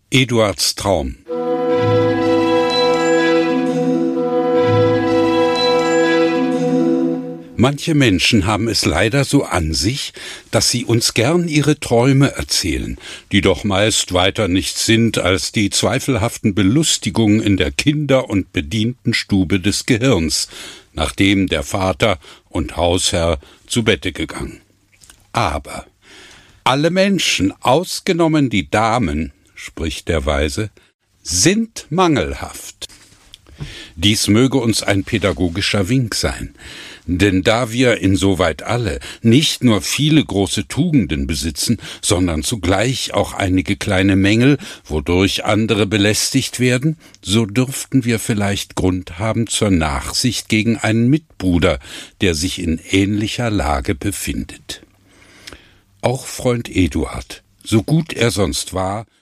Eduards Traum. Manche Menschen haben es leider so an sich, dass sie uns gern ihre Träume erzählen, die doch meist weiter nichts sind als die zweifelhaften Belustigungen in der Kinder- und Bedientenstube des Gehirns, nachdem der Vater und Hausherr zu Bette gegangen. Aber alle Menschen, ausgenommen die Damen, spricht der Weise, sind mangelhaft. Dies möge uns ein pädagogischer Wink sein, denn da wir insoweit alle nicht nur viele große Tugenden besitzen, sondern zugleich auch einige kleine Mängel, wodurch andere belästigt werden, so dürften wir vielleicht Grund haben zur Nachsicht gegen einen Mitbruder, der sich in ähnlicher Lage befindet. Auch Freund Eduard, so gut er sonst war,